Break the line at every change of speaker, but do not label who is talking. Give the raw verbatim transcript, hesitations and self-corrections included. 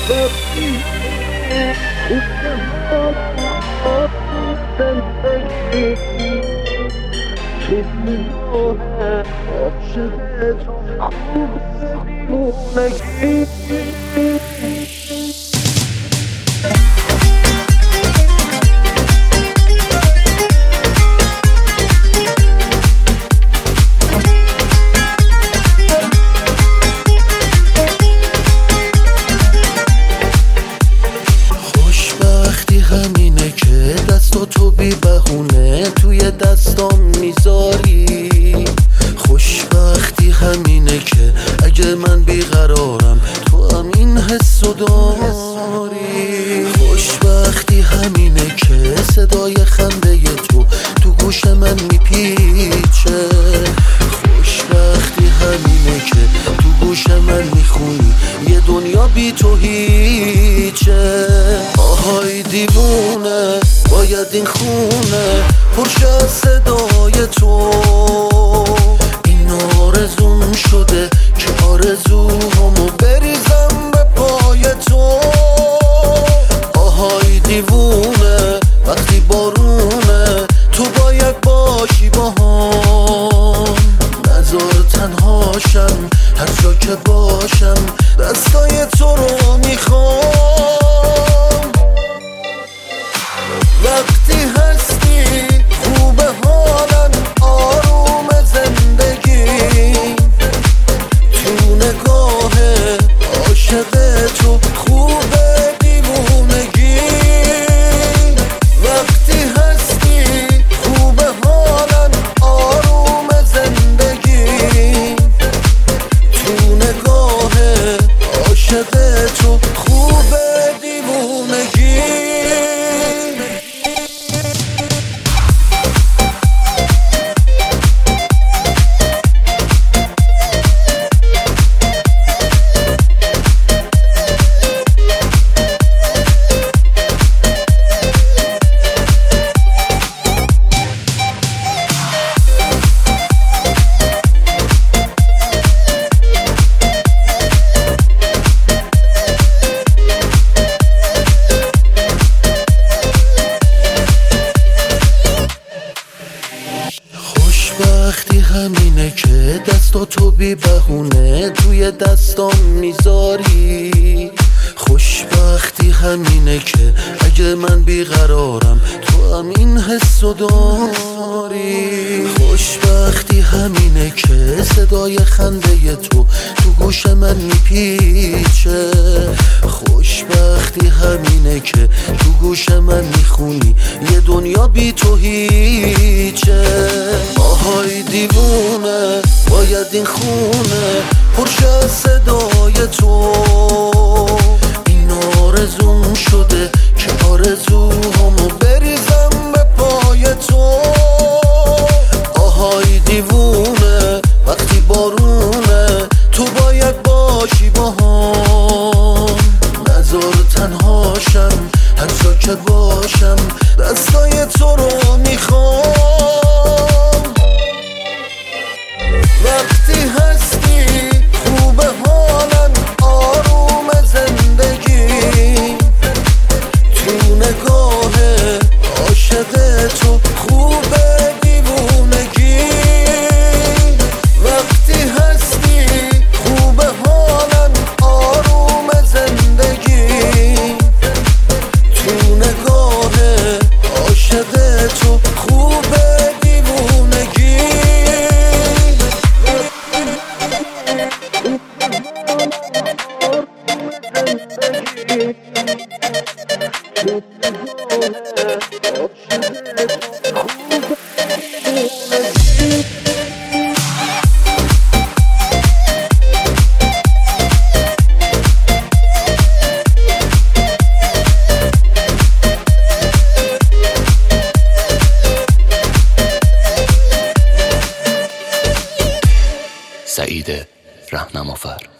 وقتی زندگی تو نگاه عاشق تو خوب دیوونگی تو بی بهونه توی دستام میذاری. خوشبختی همینه که اگه من بیقرارم تو هم این حسو داری. خوشبختی همینه که صدای خنده تو تو گوش من میپیچه. خوشبختی همینه که تو گوش من میخونی یه دنیا بی تو هیچه. آهای دیوونه باید این خونه پرشه از صدای تو. این آرزوم شده که آرزوهامو بریزم به پای تو. آهای دیوونه وقتی بارونه تو باید باشی باهام. نذار تنهاشم هر جا که باشم دستای تو رو میخوام. وقتی هستی خوبه حالم آروم زندگی تو نگاه عاشق تو خوبه دیوونگی. وقتی هستی خوبه حالم آروم زندگی تو نگاه عاشق تو خوبه دیوونگی. خوشبختی همینه که دستا تو بی بهونه توی دستام میذاری. خوشبختی همینه که اگه من بیقرارم تو هم این حسو داری. خوشبختی همینه که صدای خنده تو تو گوش من میپیچه. خوشبختی همینه که تو گوش من میخونی یه دنیا بی تو هیچه. آهای دیوونه باید این خونه پرشه از صدای تو. این آرزوم شده که آرزوهامو بریزم به پای تو. آهای دیوونه وقتی بارونه تو باید باشی باهام. نذار تنهاشم هر جا که باشم دستای تو رو میخوام. وقتی هستی خوبه حالم آروم زندگی تو نگاه عاشق تو خوبه دیوونگی. وقتی هستی خوبه حالم آروم زندگی تو نگاه عاشق تو خوبه دیوونگی.
سعید رهنمافر.